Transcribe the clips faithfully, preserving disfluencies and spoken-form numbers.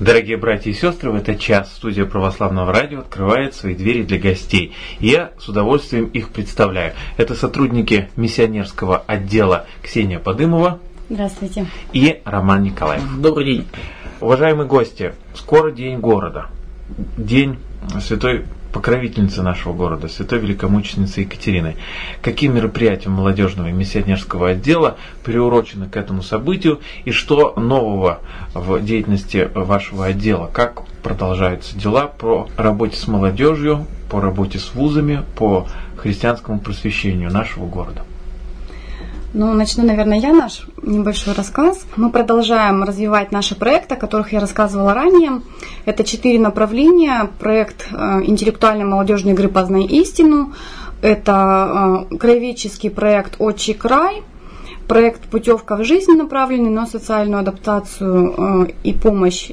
Дорогие братья и сестры, в этот час студия Православного радио открывает свои двери для гостей. И я с удовольствием их представляю. Это сотрудники миссионерского отдела Ксения Подымова. Здравствуйте. И Роман Николаев. Добрый день. Уважаемые гости, скоро День города. День святой покровительницы нашего города, святой великомученицы Екатерины. Какие мероприятия молодежного и миссионерского отдела приурочены к этому событию и что нового в деятельности вашего отдела? Как продолжаются дела по работе с молодежью, по работе с вузами, по христианскому просвещению нашего города? Ну, начну, наверное, я наш небольшой рассказ. Мы продолжаем развивать наши проекты, о которых я рассказывала ранее. Это четыре направления. Проект интеллектуальной молодежной игры «Познай истину». Это краеведческий проект «Отчий край». Проект «Путевка в жизнь», направленный на социальную адаптацию и помощь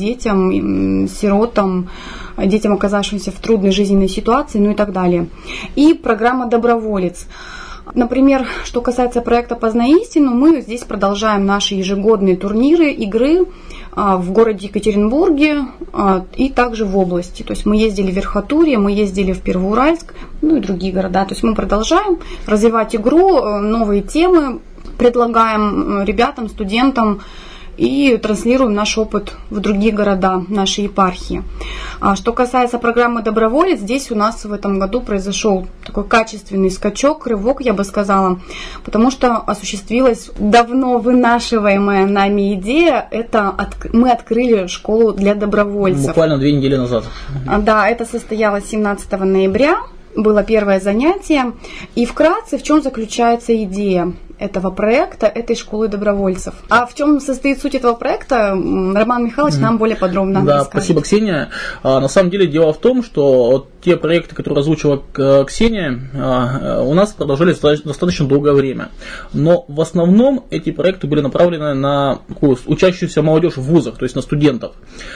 детям, сиротам, детям, оказавшимся в трудной жизненной ситуации, ну и так далее. И программа «Доброволец». Например, что касается проекта «Познай истину», мы здесь продолжаем наши ежегодные турниры, игры в городе Екатеринбурге и также в области. То есть мы ездили в Верхотурье, мы ездили в Первоуральск, ну и другие города. То есть мы продолжаем развивать игру, новые темы предлагаем ребятам, студентам и транслируем наш опыт в другие города, нашей епархии. А что касается программы «Доброволец», здесь у нас в этом году произошел такой качественный скачок, рывок, я бы сказала, потому что осуществилась давно вынашиваемая нами идея, это от, мы открыли школу для добровольцев. Буквально две недели назад. Да, это состоялось семнадцатого ноября. Было первое занятие. И вкратце, в чем заключается идея этого проекта, этой школы добровольцев. А в чем состоит суть этого проекта, Роман Михайлович нам более подробно да, расскажет. Спасибо, Ксения. А, на самом деле дело в том, что вот те проекты, которые озвучила Ксения, а, у нас продолжались достаточно долгое время. Но в основном эти проекты были направлены на такую учащуюся молодежь в вузах, то есть на студентов.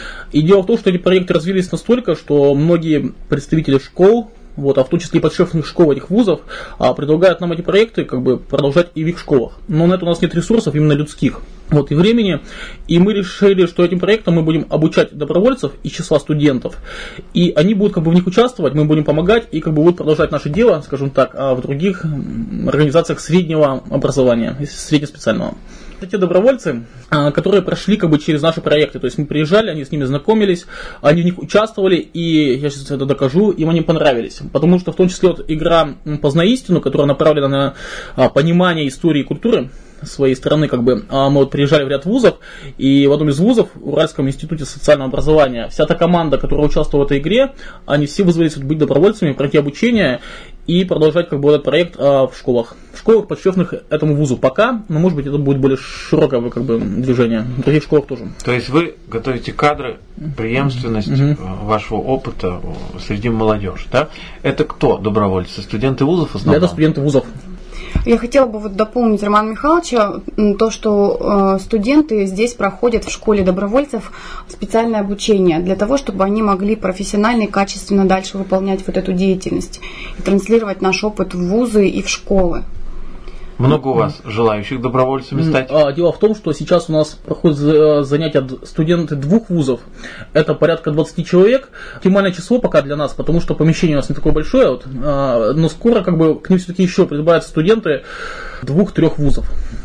И дело в том, что эти проекты развились настолько, что многие представители школ, вот, а в том числе и подшефных школ этих вузов, а, предлагают нам эти проекты как бы продолжать и в их школах. Но на это у нас нет ресурсов именно людских, вот, и времени. И мы решили, что этим проектом мы будем обучать добровольцев из числа студентов. И они будут как бы в них участвовать, мы будем помогать и как бы будут продолжать наше дело, скажем так, в других организациях среднего образования, среднеспециального. Это те добровольцы, которые прошли как бы через наши проекты. То есть мы приезжали, они с ними знакомились, они в них участвовали, и я сейчас это докажу, им они понравились. Потому что в том числе вот игра «Познай истину», которая направлена на понимание истории и культуры своей страны, как бы, мы вот приезжали в ряд вузов, и в одном из вузов, в Уральском институте социального образования, вся та команда, которая участвовала в этой игре, они все вызвались быть добровольцами, пройти обучение и продолжать как бы этот проект а, в школах. В школах, подшефных этому вузу пока, но может быть это будет более широкое как бы движение. В других школах тоже. То есть вы готовите кадры, преемственность mm-hmm. вашего опыта среди молодежи, да? Это кто добровольцы? Студенты вузов в основном? Это студенты вузов. Я хотела бы вот дополнить Романа Михайловича, то, что э, студенты здесь проходят в школе добровольцев специальное обучение для того, чтобы они могли профессионально и качественно дальше выполнять вот эту деятельность и транслировать наш опыт в вузы и в школы. Много у вас желающих добровольцами стать? Дело в том, что сейчас у нас проходят занятия студенты двух вузов. Это порядка двадцать человек. Оптимальное число пока для нас, потому что помещение у нас не такое большое. Вот, но скоро как бы к ним все-таки еще прибавятся студенты двух-трех вузов.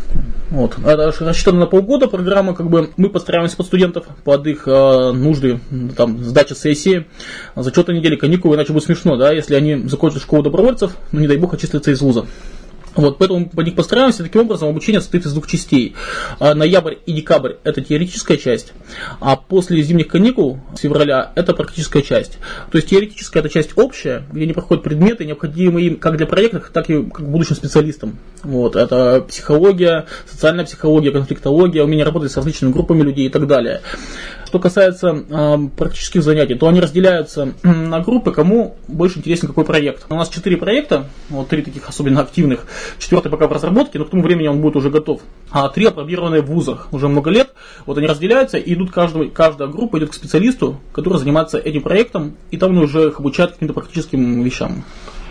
Вот. Это рассчитано на полгода программа, как бы мы подстраиваемся под студентов, под их э, нужды, там, сдача сессии, зачетные недели, каникулы, иначе будет смешно, да, если они закончат школу добровольцев, ну не дай бог отчислятся из вуза. Вот, поэтому по них постараемся. Таким образом, обучение состоит из двух частей. А ноябрь и декабрь – это теоретическая часть, а после зимних каникул с февраля – это практическая часть. То есть теоретическая – это часть общая, где они проходят предметы, необходимые им как для проектов, так и как будущим специалистам. Вот, это психология, социальная психология, конфликтология, умение работать с различными группами людей и так далее. Что касается э, практических занятий, то они разделяются на группы, кому больше интересен какой проект. У нас четыре проекта, вот три таких особенно активных, четвертый пока в разработке, но к тому времени он будет уже готов. А три опробированные в вузах уже много лет. Вот они разделяются и идут, каждый, каждая группа идет к специалисту, который занимается этим проектом, и там уже их обучают каким-то практическим вещам.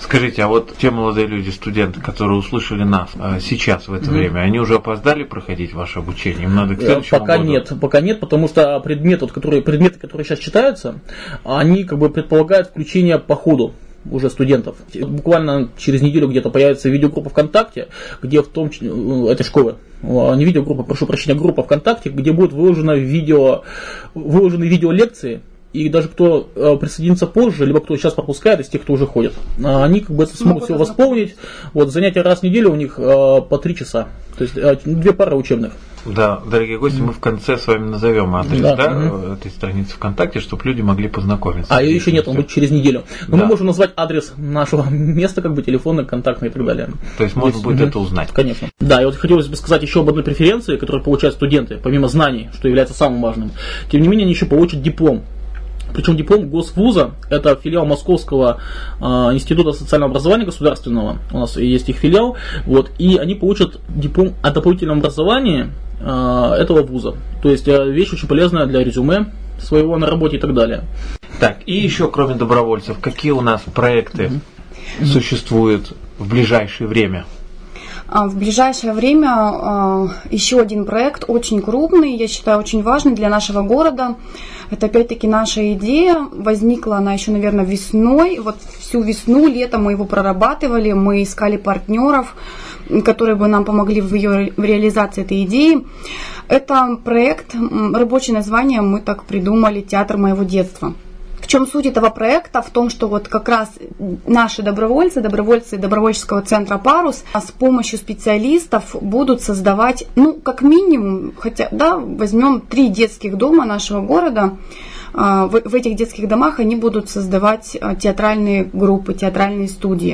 Скажите, а вот те молодые люди, студенты, которые услышали нас а, сейчас в это mm-hmm. время, они уже опоздали проходить ваше обучение? Им надо к следующему Пока году? нет, пока нет, потому что предметы, которые, предметы, которые сейчас читаются, они как бы предполагают включение по ходу уже студентов. Буквально через неделю где-то появится видеогруппа ВКонтакте, где в том числе, этой школы, не видеогруппа, прошу прощения, группа ВКонтакте, где будет выложено видео, выложены видеолекции. И даже кто э, присоединится позже, либо кто сейчас пропускает, из тех, кто уже ходит, э, они как бы это смогут все восполнить. Вот, занятия раз в неделю у них э, по три часа. То есть э, две пары учебных. Да, дорогие гости, mm-hmm. мы в конце с вами назовем адрес да. Да, mm-hmm. этой страницы ВКонтакте, чтобы люди могли познакомиться. А ее еще нет, он будет через неделю. Но да. мы можем назвать адрес нашего места, как бы телефонный, контактный и так далее. То есть можно Здесь, будет mm-hmm. это узнать. Конечно. Да, и вот хотелось бы сказать еще об одной преференции, которую получают студенты, помимо знаний, что является самым важным. Тем не менее, они еще получат диплом. Причем диплом Госвуза, это филиал Московского э, института социального образования государственного, у нас есть их филиал, вот, и они получат диплом о дополнительном образовании э, этого вуза. То есть э, вещь очень полезная для резюме своего на работе и так далее. Так, и еще кроме добровольцев, какие у нас проекты mm-hmm. существуют в ближайшее время? В ближайшее время еще один проект, очень крупный, я считаю, очень важный для нашего города. Это опять-таки наша идея. Возникла она еще, наверное, весной. Вот всю весну, лето мы его прорабатывали, мы искали партнеров, которые бы нам помогли в ее в реализации этой идеи. Это проект, рабочее название мы так придумали «Театр моего детства». В чем суть этого проекта? В том, что вот как раз наши добровольцы, добровольцы добровольческого центра «Парус» с помощью специалистов будут создавать, ну, как минимум, хотя, да, возьмем три детских дома нашего города. В, в этих детских домах они будут создавать театральные группы, театральные студии.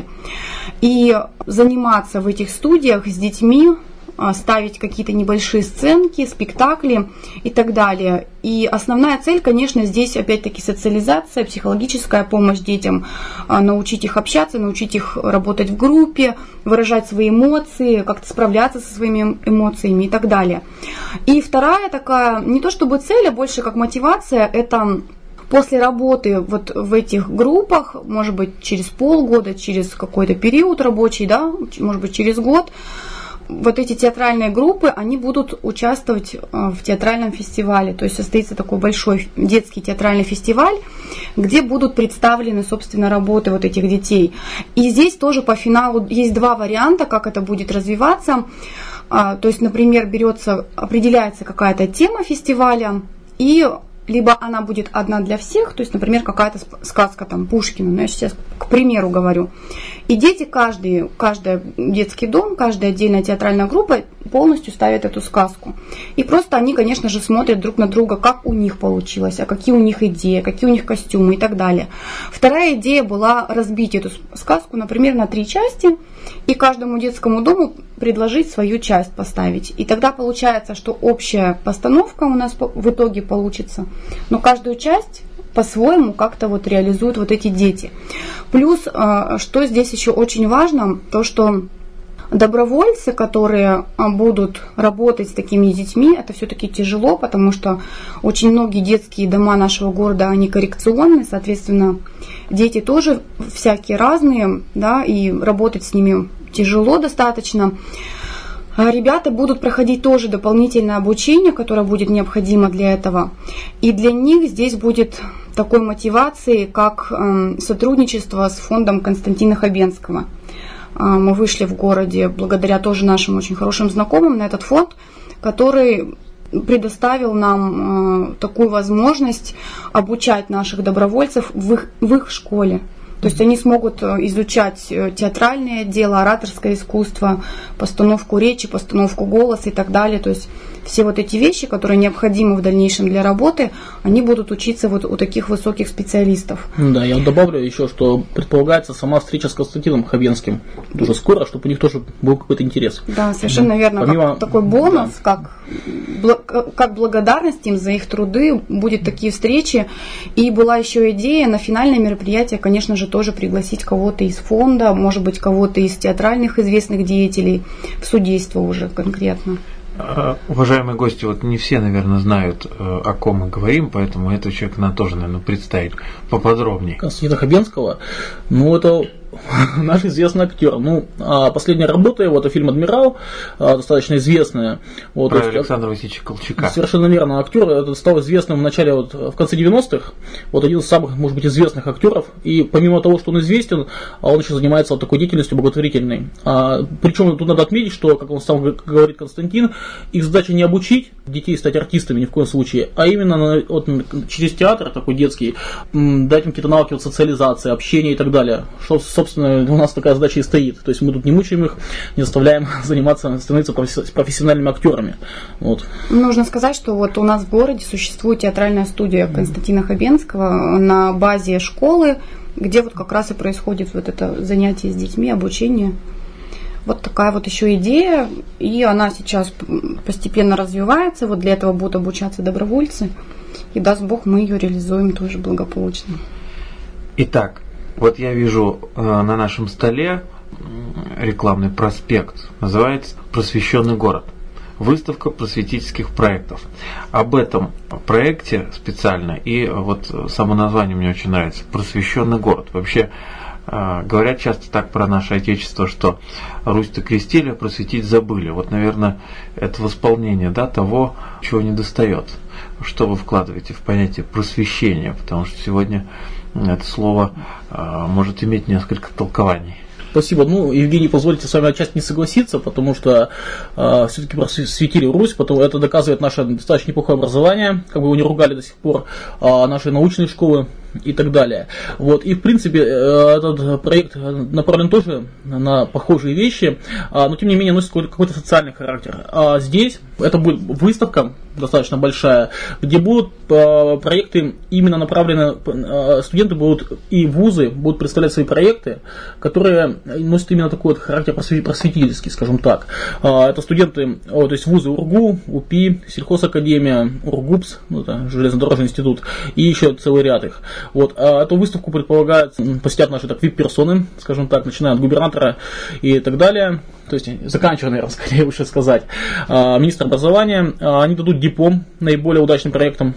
И заниматься в этих студиях с детьми, ставить какие-то небольшие сценки, спектакли и так далее. И основная цель, конечно, здесь опять-таки социализация, психологическая помощь детям, научить их общаться, научить их работать в группе, выражать свои эмоции, как-то справляться со своими эмоциями и так далее. И вторая такая, не то чтобы цель, а больше как мотивация, это после работы вот в этих группах, может быть, через полгода, через какой-то период рабочий, да, может быть, через год, вот эти театральные группы, они будут участвовать в театральном фестивале. То есть состоится такой большой детский театральный фестиваль, где будут представлены, собственно, работы вот этих детей. И здесь тоже по финалу есть два варианта, как это будет развиваться. То есть, например, берется, определяется какая-то тема фестиваля, и либо она будет одна для всех, то есть, например, какая-то сказка там Пушкина, ну, я сейчас к примеру говорю. И дети, каждый, каждый детский дом, каждая отдельная театральная группа полностью ставят эту сказку. И просто они, конечно же, смотрят друг на друга, как у них получилось, а какие у них идеи, какие у них костюмы и так далее. Вторая идея была разбить эту сказку, например, на три части, и каждому детскому дому предложить свою часть поставить. И тогда получается, что общая постановка у нас в итоге получится, но каждую часть по-своему как-то вот реализуют вот эти дети. Плюс, что здесь еще очень важно, то что добровольцы, которые будут работать с такими детьми, это все-таки тяжело, потому что очень многие детские дома нашего города, они коррекционные, соответственно, дети тоже всякие разные, да, и работать с ними тяжело достаточно. Ребята будут проходить тоже дополнительное обучение, которое будет необходимо для этого. И для них здесь будет такой мотивацией, как сотрудничество с фондом Константина Хабенского. Мы вышли в городе благодаря тоже нашим очень хорошим знакомым на этот фонд, который предоставил нам такую возможность обучать наших добровольцев в их, в их школе. То есть они смогут изучать театральное дело, ораторское искусство, постановку речи, постановку голоса и так далее. То есть все вот эти вещи, которые необходимы в дальнейшем для работы, они будут учиться вот у таких высоких специалистов. Да, я добавлю еще, что предполагается сама встреча с Константином Хабенским уже скоро, чтобы у них тоже был какой-то интерес. Да, совершенно верно. Помимо... Как такой бонус, да. как, как благодарность им за их труды, будут такие встречи. И была еще идея на финальное мероприятие, конечно же, тоже пригласить кого-то из фонда, может быть, кого-то из театральных известных деятелей в судейство уже конкретно. Уважаемые гости, вот не все, наверное, знают, о ком мы говорим, поэтому этого человека надо тоже, наверное, представить поподробнее. Константина Хабенского, ну, это наш известный актер. Ну, а последняя работа его, это фильм «Адмирал», достаточно известная. Вот, про есть, Александра Васильевича Колчака. Совершенно верно. Актер этот стал известным в начале, вот, в конце девяностых. Вот один из самых, может быть, известных актеров. И помимо того, что он известен, он еще занимается вот такой деятельностью благотворительной. А, причем тут надо отметить, что, как он сам говорит Константин, их задача не обучить детей стать артистами ни в коем случае, а именно вот, через театр такой детский дать им какие-то навыки вот, социализации, общения и так далее. Что, собственно, у нас такая задача и стоит. То есть мы тут не мучаем их, не заставляем заниматься, становиться профессиональными актерами. Вот. Нужно сказать, что вот у нас в городе существует театральная студия Константина Хабенского на базе школы, где вот как раз и происходит вот это занятие с детьми, обучение. Вот такая вот еще идея, и она сейчас постепенно развивается. Вот для этого будут обучаться добровольцы. И даст Бог, мы ее реализуем тоже благополучно. Итак, вот я вижу э, на нашем столе рекламный проспект. Называется «Просвещенный город». Выставка просветительских проектов. Об этом проекте специально, и вот само название мне очень нравится, «Просвещенный город». Вообще, э, говорят часто так про наше Отечество, что Русь-то крестили, а просветить забыли. Вот, наверное, это восполнение, да, того, чего не достает. Что вы вкладываете в понятие просвещения, потому что сегодня это слово э, может иметь несколько толкований. Спасибо. Ну, Евгений, позвольте с вами отчасти не согласиться, потому что э, все-таки просветили Русь, потому это доказывает наше достаточно неплохое образование, как бы его не ругали до сих пор, э, наши научные школы и так далее. Вот. И, в принципе, этот проект направлен тоже на похожие вещи, но, тем не менее, носит какой-то социальный характер. А здесь это будет выставка достаточно большая, где будут проекты именно направлены, студенты будут и вузы будут представлять свои проекты, которые носят именно такой вот характер просветительский, скажем так. Это студенты, то есть вузы УрГУ, УПИ, Сельхозакадемия, УрГУПС, ну, это железнодорожный институт, и еще целый ряд их. Вот. А эту выставку предполагают посетят наши так вип-персоны, скажем так, начиная от губернатора и так далее, то есть заканчивая, наверное, скорее лучше сказать, министр образования. Они дадут диплом наиболее удачным проектам,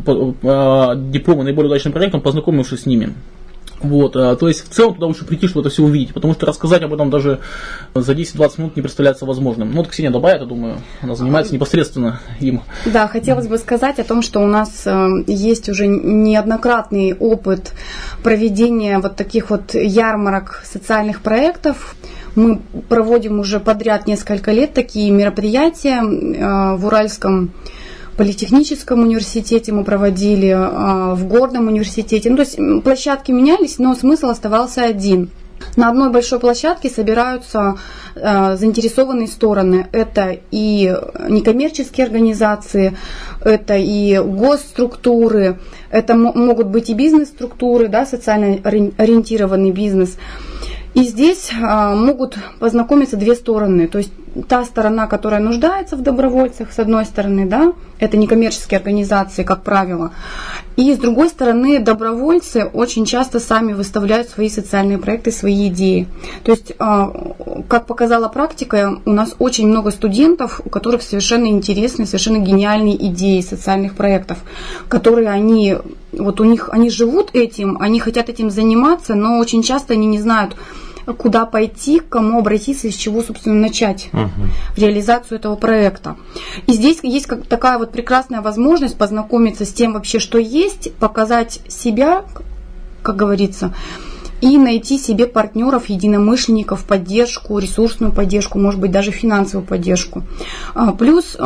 дипломы наиболее удачным проектам, познакомившись с ними. Вот, то есть в целом туда лучше прийти, чтобы это все увидеть, потому что рассказать об этом даже за десять-двадцать минут не представляется возможным. Ну, вот Ксения добавит, я думаю, она занимается непосредственно им. Да, хотелось бы сказать о том, что у нас есть уже неоднократный опыт проведения вот таких вот ярмарок социальных проектов. Мы проводим уже подряд несколько лет такие мероприятия в Уральском политехническом университете мы проводили, в Горном университете. Ну, то есть площадки менялись, но смысл оставался один. На одной большой площадке собираются э, заинтересованные стороны. Это и некоммерческие организации, это и госструктуры, это м- могут быть и бизнес-структуры, да, социально ориентированный бизнес. И здесь а, могут познакомиться две стороны. То есть та сторона, которая нуждается в добровольцах, с одной стороны, да, это некоммерческие организации, как правило. И с другой стороны, добровольцы очень часто сами выставляют свои социальные проекты, свои идеи. То есть, а, как показала практика, у нас очень много студентов, у которых совершенно интересные, совершенно гениальные идеи социальных проектов, которые они, вот у них, они живут этим, они хотят этим заниматься, но очень часто они не знают, куда пойти, к кому обратиться и с чего, собственно, начать uh-huh. реализацию этого проекта. И здесь есть как такая вот прекрасная возможность познакомиться с тем вообще, что есть, показать себя, как говорится, и найти себе партнеров, единомышленников, поддержку, ресурсную поддержку, может быть, даже финансовую поддержку. Плюс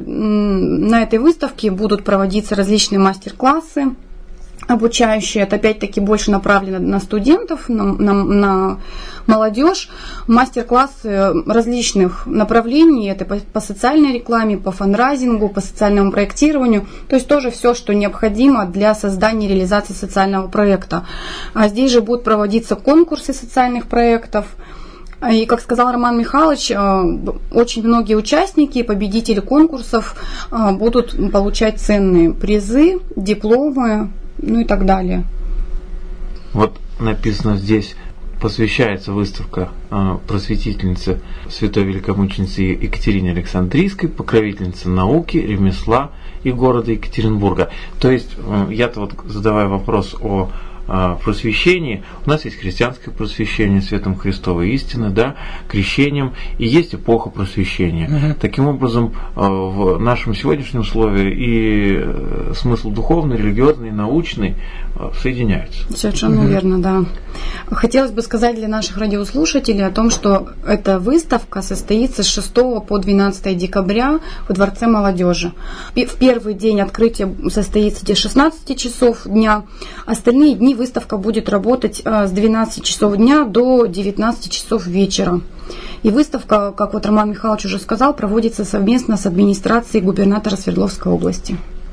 на этой выставке будут проводиться различные мастер-классы, обучающие, это опять-таки больше направлено на студентов, на, на, на молодежь, мастер-классы различных направлений, это по, по социальной рекламе, по фандрайзингу, по социальному проектированию, то есть тоже все, что необходимо для создания и реализации социального проекта. А здесь же будут проводиться конкурсы социальных проектов. И, как сказал Роман Михайлович, очень многие участники, победители конкурсов будут получать ценные призы, дипломы, ну и так далее. Вот написано здесь, посвящается выставка э, просветительнице святой великомученицы Екатерине Александрийской, покровительнице науки, ремесла и города Екатеринбурга. То есть, э, я-то вот задавая вопрос о просвещении. У нас есть христианское просвещение светом Христовой истины, да, крещением, и есть эпоха просвещения. Угу. Таким образом, в нашем сегодняшнем слове и смысл духовный, религиозный, научный соединяются. Совершенно угу. верно, да. Хотелось бы сказать для наших радиослушателей о том, что эта выставка состоится с шестого по двенадцатое декабря в Дворце молодежи. В первый день открытие состоится с шестнадцати часов дня, остальные дни выставка будет работать с двенадцати часов дня до девятнадцати часов вечера. И выставка, как вот Роман Михайлович уже сказал, проводится совместно с администрацией губернатора Свердловской области.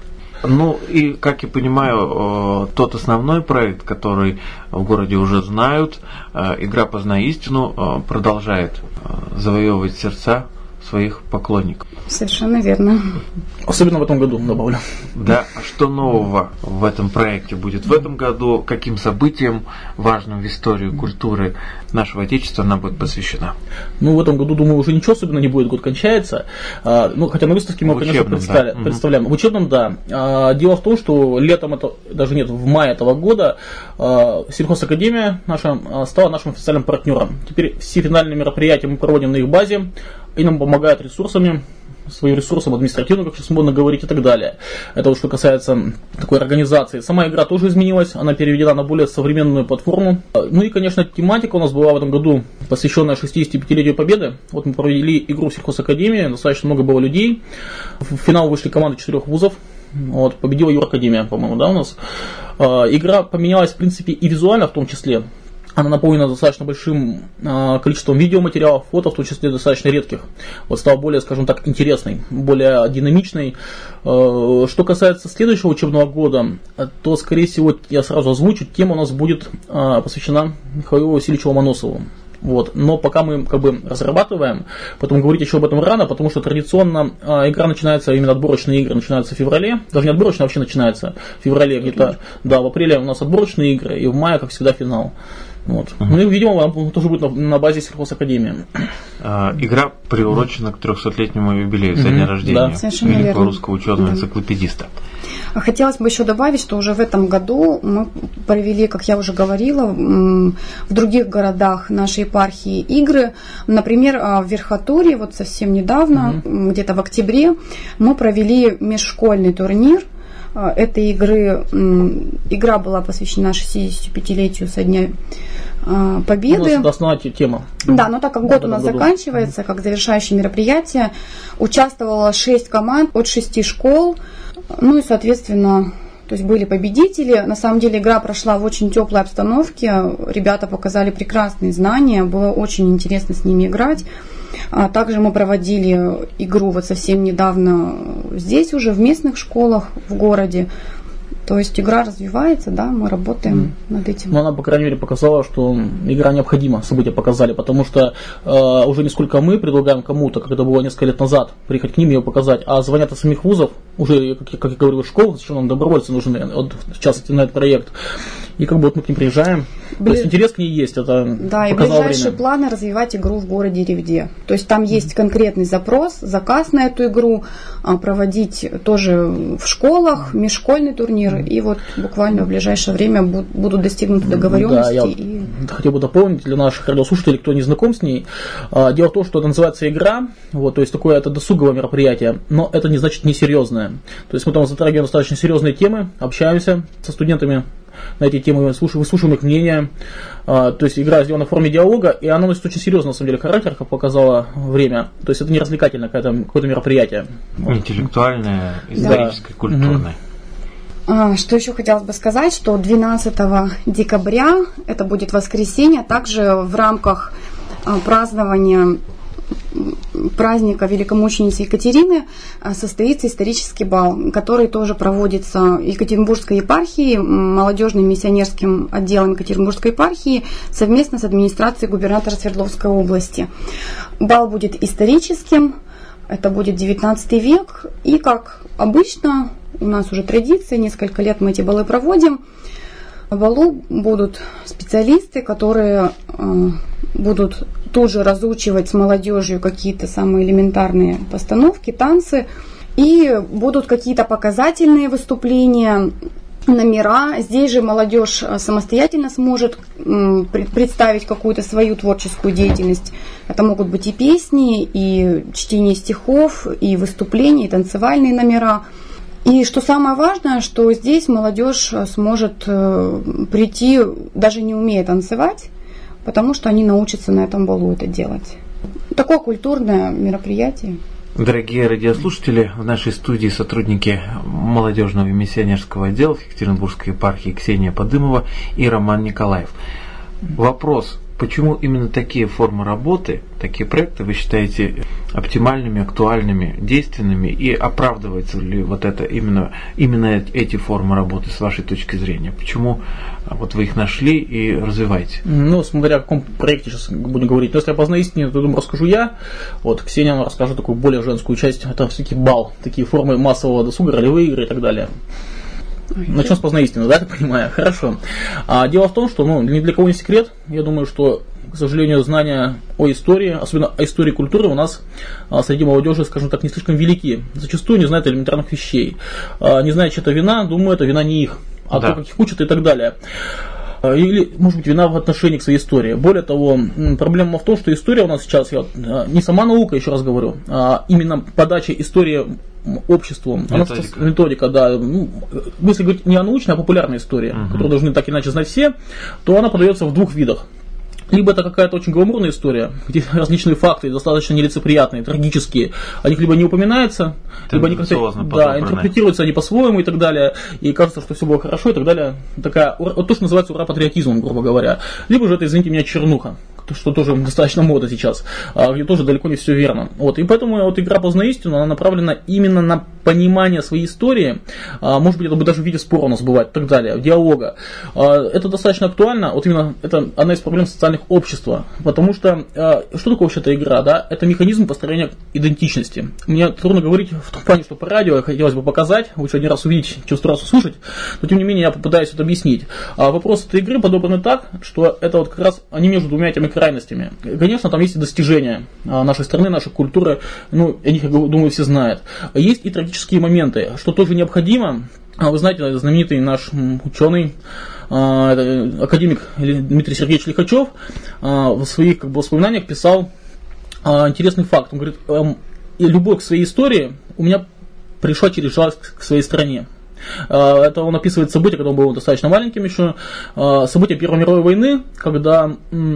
Ну и, как я понимаю, тот основной проект, который в городе уже знают, «Игра «Познай истину», продолжает завоевывать сердца своих поклонников. Совершенно верно. Особенно в этом году, добавлю. Да, а что нового в этом проекте будет в этом году? Каким событиям важным в истории культуры нашего Отечества она будет посвящена? Ну, в этом году, думаю, уже ничего особенно не будет, год кончается. А, ну, хотя на выставке мы, в конечно, учебном, представля... да. представляем. В учебном, да. А, дело в том, что летом, это, даже нет, в мае этого года а, сельхозакадемия наша стала нашим официальным партнером. Теперь все финальные мероприятия мы проводим на их базе, и нам помогают ресурсами, своим ресурсом административным, как сейчас модно говорить, и так далее. Это вот что касается такой организации. Сама игра тоже изменилась, она переведена на более современную платформу. Ну и, конечно, тематика у нас была в этом году, посвященная шестидесятипятилетию Победы. Вот мы провели игру в сельхозакадемии, достаточно много было людей. В финал вышли команды четырех вузов. Вот, победила Юракадемия, по-моему, да, у нас. Игра поменялась, в принципе, и визуально в том числе. Она наполнена достаточно большим э, количеством видеоматериалов, фото, в том числе достаточно редких. Вот стала более, скажем так, интересной, более динамичной. Э, что касается следующего учебного года, то, скорее всего, я сразу озвучу, тема у нас будет э, посвящена Михаилу Васильевичу Ломоносову. Вот. Но пока мы как бы разрабатываем, поэтому говорить еще об этом рано, потому что традиционно э, игра начинается, именно отборочные игры начинаются в феврале, даже не отборочные, а вообще начинается в феврале где-то, да, в апреле у нас отборочные игры, и в мае, как всегда, финал. Вот. Uh-huh. Ну и, видимо, она тоже будет на, на базе сельхозакадемии. А, игра приурочена к трехсотлетнему юбилею, со uh-huh. дня рождения да. великого верно. русского ученого uh-huh. энциклопедиста. Хотелось бы еще добавить, что уже в этом году мы провели, как я уже говорила, в других городах нашей епархии игры. Например, в Верхотурье, вот совсем недавно, uh-huh. где-то в октябре, мы провели межшкольный турнир. Этой игры, игра была посвящена шестидесятипятилетию со дня Победы. У нас это основная тема. Да, но так как год у нас году. заканчивается, как завершающее мероприятие, участвовало шесть команд от шести школ, ну и, соответственно, то есть были победители. На самом деле игра прошла в очень теплой обстановке, ребята показали прекрасные знания, было очень интересно с ними играть. А также мы проводили игру вот совсем недавно здесь уже, в местных школах в городе. То есть игра развивается, да, мы работаем mm. над этим. Но она, по крайней мере, показала, что игра необходима, события показали, потому что э, уже не сколько мы предлагаем кому-то, как это было несколько лет назад, приехать к ним и ее показать, а звонят из самих вузов, уже, как, как я говорил, школ, что нам добровольцы нужны, вот, в частности, на этот проект. И как бы вот мы к ним приезжаем. Бли... То есть интерес к ней есть, это да, и ближайшие время. планы развивать игру в городе Ревде. То есть там есть конкретный запрос, заказ на эту игру, проводить тоже в школах, межшкольный турнир. И вот буквально в ближайшее время будут достигнуты договоренности. Да, я и... хотел бы дополнить для наших радиослушателей, кто не знаком с ней. Дело в том, что это называется игра, вот, то есть такое это досуговое мероприятие, но это не значит несерьезное. То есть мы там затрагиваем достаточно серьезные темы, общаемся со студентами на эти темы, выслушиваем их мнение. То есть игра сделана в форме диалога, и она носит очень серьезный, на самом деле, характер, как показало время. То есть это не развлекательное какое-то, какое-то мероприятие. Интеллектуальное, историческое, да. культурное. Что еще хотелось бы сказать, что двенадцатого декабря, это будет воскресенье, также в рамках празднования праздника великомученицы Екатерины состоится исторический бал, который тоже проводится Екатеринбургской епархией, молодежным миссионерским отделом Екатеринбургской епархии совместно с администрацией губернатора Свердловской области. Бал будет историческим, это будет девятнадцатый век, и как обычно, у нас уже традиция, несколько лет мы эти балы проводим. На балу будут специалисты, которые э, будут тут же разучивать с молодежью какие-то самые элементарные постановки, танцы. И будут какие-то показательные выступления. номера. Здесь же молодежь самостоятельно сможет представить какую-то свою творческую деятельность. Это могут быть и песни, и чтение стихов, и выступления, и танцевальные номера. И что самое важное, что здесь молодежь сможет прийти, даже не умея танцевать, потому что они научатся на этом балу это делать. Такое культурное мероприятие. Дорогие радиослушатели, в нашей студии сотрудники молодежного и миссионерского отдела в Екатеринбургской епархии Ксения Подымова и Роман Николаев. Вопрос: почему именно такие формы работы, такие проекты вы считаете оптимальными, актуальными, действенными, и оправдывается ли вот это именно, именно эти формы работы с вашей точки зрения? Почему вот вы их нашли и развиваете? Ну, смотря о каком проекте сейчас будем говорить. Но если я познаю истину, то, думаю, расскажу я. Вот Ксения нам расскажет такую более женскую часть. Это все-таки бал, такие формы массового досуга, ролевые игры и так далее. Начнем с познания истины, да, я так понимаю? Хорошо. А, дело в том, что, ну, ни для кого не секрет, я думаю, что, к сожалению, знания о истории, особенно о истории культуры, у нас а, среди молодежи, скажем так, не слишком велики. Зачастую не знают элементарных вещей. А, не зная, чья это вина, думаю, это вина не их, а да. то, как их учат и так далее. Или, может быть, вина в отношении к своей истории. Более того, проблема в том, что история у нас сейчас, я, не сама наука, еще раз говорю, а именно подача истории обществу. Методика. Она, методика, да. Ну, если говорить не о научной, а популярной истории, uh-huh. которую должны так или иначе знать все, то она подается в двух видах. Либо это какая-то очень гламурная история, где различные факты, достаточно нелицеприятные, трагические, о них либо не упоминается, либо они как-то да, интерпретируются они по-своему и так далее, и кажется, что все было хорошо и так далее. Такая, вот то, что называется ура-патриотизмом, грубо говоря. Либо же это, извините меня, чернуха, что тоже достаточно мода сейчас, где тоже далеко не все верно. Вот. И поэтому вот игра «Познай истину», она направлена именно на понимание своей истории, может быть, это даже в виде спора у нас бывает и так далее, диалога. Это достаточно актуально, вот именно это одна из проблем социальных общества, потому что, что такое вообще эта игра, да? Это механизм построения идентичности. Мне трудно говорить в том плане, что по радио хотелось бы показать, лучше один раз увидеть, чем сто раз услышать, но тем не менее я попытаюсь это объяснить. А вопрос этой игры подобраны так, что это вот как раз они между двумя этими крайностями. Конечно, там есть и достижения нашей страны, нашей культуры, ну, о них, я думаю, все знают. Есть и трагические моменты, что тоже необходимо. Вы знаете, знаменитый наш ученый, академик Дмитрий Сергеевич Лихачев в своих как бы, воспоминаниях писал интересный факт. Он говорит: любовь к своей истории у меня пришла через жалость к своей стране. Это он описывает события, когда он был достаточно маленьким еще, события Первой мировой войны, когда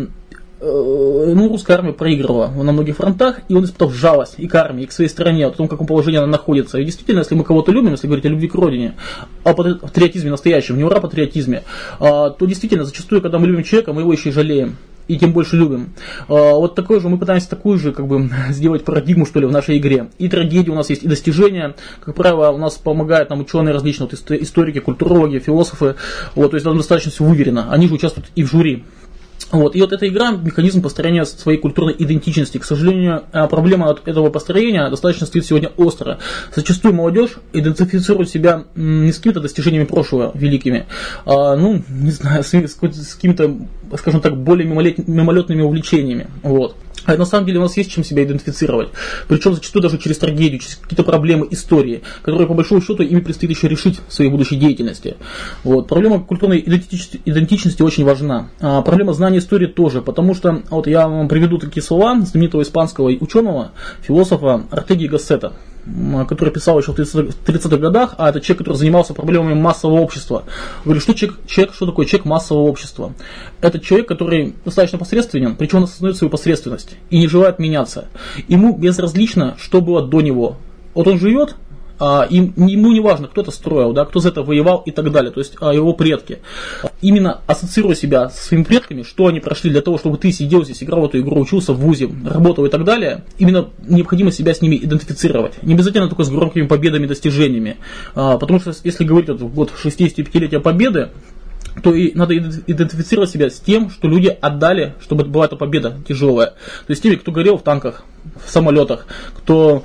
ну, русская армия проигрывала на многих фронтах, и он испытал жалость и к армии, и к своей стране, о том, в каком положении она находится. И действительно, если мы кого-то любим, если говорить о любви к родине, о патриотизме настоящем, не ура патриотизме, то действительно, зачастую, когда мы любим человека, мы его еще и жалеем. И тем больше любим. Вот такой же, мы пытаемся такую же как бы сделать парадигму, что ли, в нашей игре. И трагедии у нас есть, и достижения. Как правило, у нас помогают нам ученые различные, вот, историки, культурологи, философы. Вот, то есть там достаточно все выверено. Они же участвуют и в жюри. Вот. И вот эта игра, механизм построения своей культурной идентичности. К сожалению, проблема от этого построения достаточно стоит сегодня остро. Зачастую молодежь идентифицирует себя не с какими-то достижениями прошлого великими, а, ну, не знаю, с, с, с какими-то, скажем так, более мимолетными увлечениями. Вот. А на самом деле у нас есть чем себя идентифицировать. Причем зачастую даже через трагедию, через какие-то проблемы истории, которые по большому счету ими предстоит еще решить в своей будущей деятельности. Вот. Проблема культурной идентичности, идентичности очень важна. А проблема знания истории тоже, потому что вот я вам приведу такие слова знаменитого испанского ученого, философа Ортеги и Гассета, который писал еще в тридцатых годах, а это человек, который занимался проблемами массового общества. Говорю, что человек, человек, что такое человек массового общества? Это человек, который достаточно посредственен, причем он осознает свою посредственность и не желает меняться. Ему безразлично, что было до него. Вот он живет, а, им, ему не важно, кто это строил, да, кто за это воевал и так далее, то есть а, его предки. Именно ассоциируя себя со своими предками, что они прошли для того, чтобы ты сидел здесь, играл в эту игру, учился в вузе, работал и так далее, именно необходимо себя с ними идентифицировать. Не обязательно только с громкими победами и достижениями, а, потому что если говорить вот, в год шестидесятипятилетия Победы, то и надо идентифицировать себя с тем, что люди отдали, чтобы была эта победа тяжелая. То есть теми, кто горел в танках, в самолетах, кто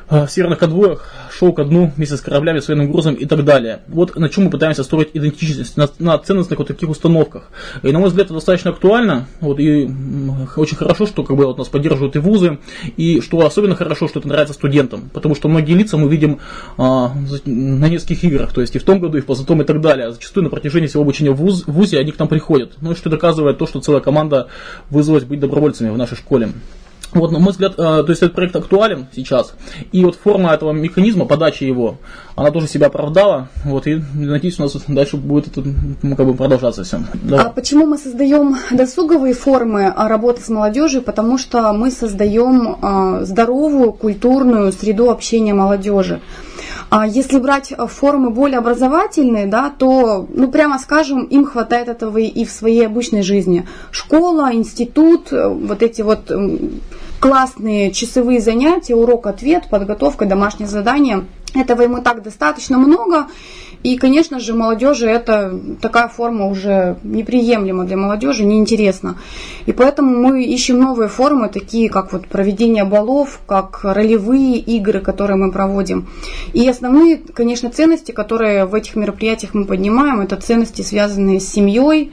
в северных конвоях шел ко дну вместе с кораблями, с военным грузом и так далее. Вот на чем мы пытаемся строить идентичность, на, на ценностных вот таких установках. И, на мой взгляд, это достаточно актуально. Вот, и очень хорошо, что как бы, вот, нас поддерживают и вузы, и что особенно хорошо, что это нравится студентам. Потому что многие лица мы видим а, на нескольких играх, то есть и в том году, и в позатом, и так далее. Зачастую на протяжении всего обучения в, вуз, в вузе они к нам приходят. Ну и что доказывает то, что целая команда вызвалась быть добровольцами в нашей школе. Вот, на мой взгляд, то есть этот проект актуален сейчас, и вот форма этого механизма, подачи его, она тоже себя оправдала, вот, и надеюсь, у нас дальше будет это, ну, как бы продолжаться все. А почему мы создаем досуговые формы работы с молодежью? Потому что мы создаем здоровую культурную среду общения молодежи. А если брать формы более образовательные, да, то, ну, прямо скажем, им хватает этого и в своей обычной жизни. Школа, институт, вот эти вот классные часовые занятия, урок-ответ, подготовка, домашнее задание. Этого ему так достаточно много. И, конечно же, молодежи это такая форма уже неприемлема для молодежи, неинтересна. И поэтому мы ищем новые формы, такие как вот проведение балов, как ролевые игры, которые мы проводим. И основные, конечно, ценности, которые в этих мероприятиях мы поднимаем, это ценности, связанные с семьей,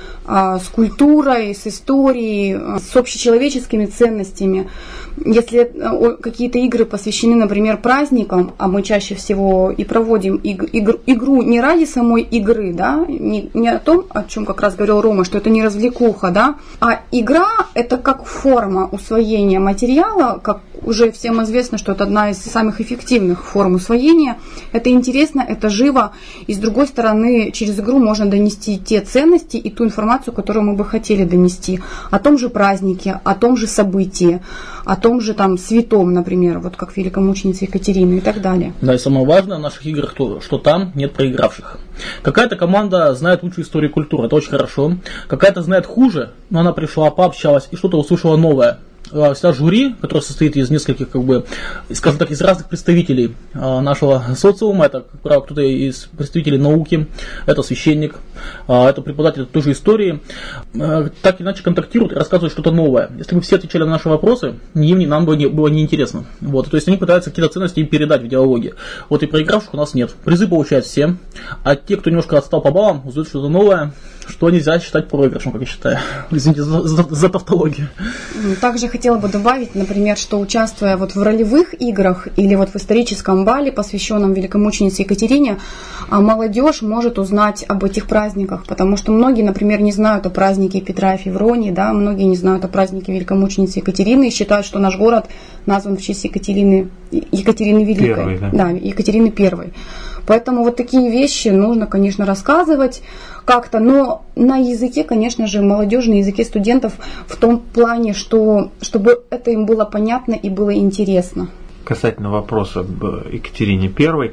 с культурой, с историей, с общечеловеческими ценностями. Если какие-то игры посвящены, например, праздникам, а мы чаще всего и проводим иг- игр- игру не ради самой игры, да, не, не о том, о чем как раз говорил Рома, что это не развлекуха, да, а игра это как форма усвоения материала, как уже всем известно, что это одна из самых эффективных форм усвоения. Это интересно, это живо, и с другой стороны, через игру можно донести те ценности и ту информацию, которую мы бы хотели донести о том же празднике, о том же событии, о том же там святом, например, вот как великомученица Екатерина и так далее. Да, и самое важное в наших играх, то, что там нет проигравших. Какая-то команда знает лучшую историю культуры, это очень хорошо. Какая-то знает хуже, но она пришла, пообщалась и что-то услышала новое. Вся жюри, которая состоит из нескольких, как бы, скажем так, из разных представителей нашего социума, это, как правило, кто-то из представителей науки, это священник, это преподаватель той же истории, так иначе контактируют и рассказывают что-то новое. Если бы все отвечали на наши вопросы, им нам бы не, было неинтересно. Вот, то есть они пытаются какие-то ценности им передать в диалоге. Вот и проигравших у нас нет. Призы получают все, а те, кто немножко отстал по баллам, узнают что-то новое, что нельзя считать проигрышем, как я считаю. Извините за, за, за тавтологию. Также хотела бы добавить, например, что участвуя вот в ролевых играх или вот в историческом бале, посвященном великомученице Екатерине, молодежь может узнать об этих праздниках, потому что многие, например, не знают о празднике Петра и Февронии, да, многие не знают о празднике великомученицы Екатерины и считают, что наш город назван в честь Екатерины, Екатерины Великой, Первой, да. Да, Екатерины Первой. Поэтому вот такие вещи нужно, конечно, рассказывать как-то, но на языке, конечно же, молодежи, на языке студентов в том плане, что чтобы это им было понятно и было интересно. Касательно вопроса об Екатерине Первой,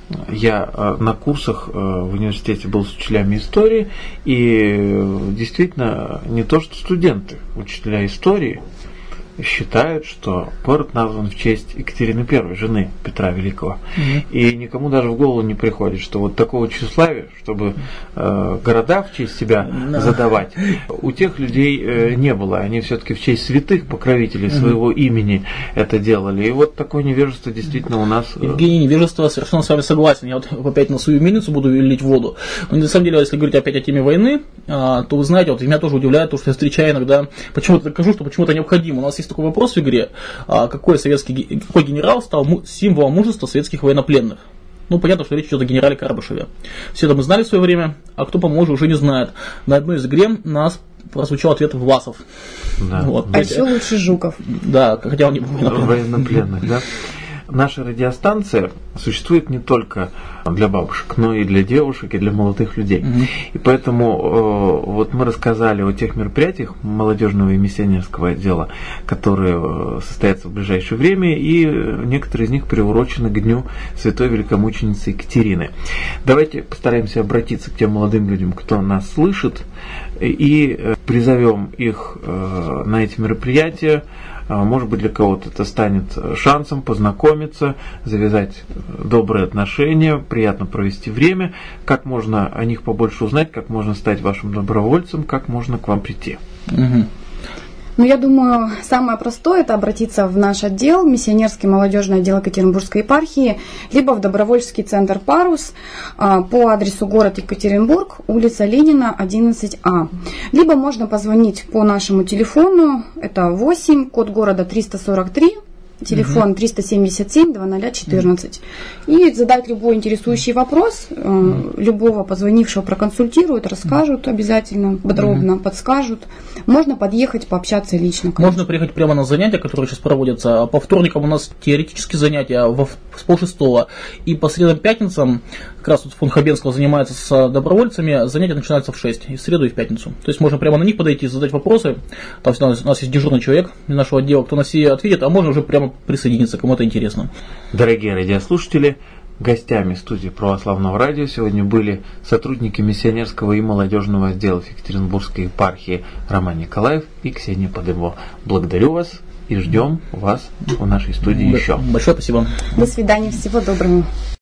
я на курсах в университете был с учителями истории, и действительно не то, что студенты, учителя истории считают, что город назван в честь Екатерины Первой, жены Петра Великого. Mm-hmm. И никому даже в голову не приходит, что вот такого тщеславия, чтобы э, города в честь себя no. задавать, у тех людей э, не было. Они все-таки в честь святых покровителей mm-hmm. своего имени это делали. И вот такое невежество действительно у нас... Э... Евгений, невежество, совершенно с вами согласен. Я вот опять на свою мельницу буду лить воду. Но на самом деле, если говорить опять о теме войны, а, то вы знаете, вот меня тоже удивляет то, что я встречаю иногда, почему-то докажу, что почему-то необходимо. У нас есть такой вопрос в игре, какой советский, какой генерал стал символом мужества советских военнопленных. Ну, понятно, что речь идет о генерале Карбышеве. Все это мы знали в свое время, а кто помоложе уже не знает. На одной из игре у нас прозвучал ответ Власов. Да. Вот. А еще лучше Жуков. Да, хотя он не был военнопленных, да. Наша радиостанция существует не только для бабушек, но и для девушек, и для молодых людей. Mm-hmm. И поэтому э, вот мы рассказали о тех мероприятиях молодежного и миссионерского отдела, которые состоятся в ближайшее время, и некоторые из них приурочены к Дню Святой Великомученицы Екатерины. Давайте постараемся обратиться к тем молодым людям, кто нас слышит, и призовем их э, на эти мероприятия. Может быть, для кого-то это станет шансом познакомиться, завязать добрые отношения, приятно провести время. Как можно о них побольше узнать, как можно стать вашим добровольцем, как можно к вам прийти. Угу. Ну, я думаю, самое простое – это обратиться в наш отдел, миссионерский молодежный отдел Екатеринбургской епархии, либо в добровольческий центр «Парус» по адресу город Екатеринбург, улица Ленина, одиннадцать А. Либо можно позвонить по нашему телефону, это восемь, код города триста сорок три, телефон триста семьдесят семь две тысячи четырнадцать. И задать любой интересующий вопрос, любого позвонившего проконсультируют, расскажут обязательно, подробно mm-hmm. подскажут. Можно подъехать, пообщаться лично. Конечно. Можно приехать прямо на занятия, которые сейчас проводятся. По вторникам у нас теоретические занятия с полшестого. И по средам, пятницам, как раз вот фонд Хабенского занимается с добровольцами, занятия начинаются в шесть, и в среду, и в пятницу. То есть можно прямо на них подойти, задать вопросы. Там всегда у нас есть дежурный человек из нашего отдела, кто на все ответит, а можно уже прямо присоединиться, кому это интересно. Дорогие радиослушатели, гостями студии Православного радио сегодня были сотрудники миссионерского и молодежного отделов Екатеринбургской епархии Роман Николаев и Ксения Подымова. Благодарю вас и ждем вас в нашей студии еще. Большое спасибо. До свидания, всего доброго.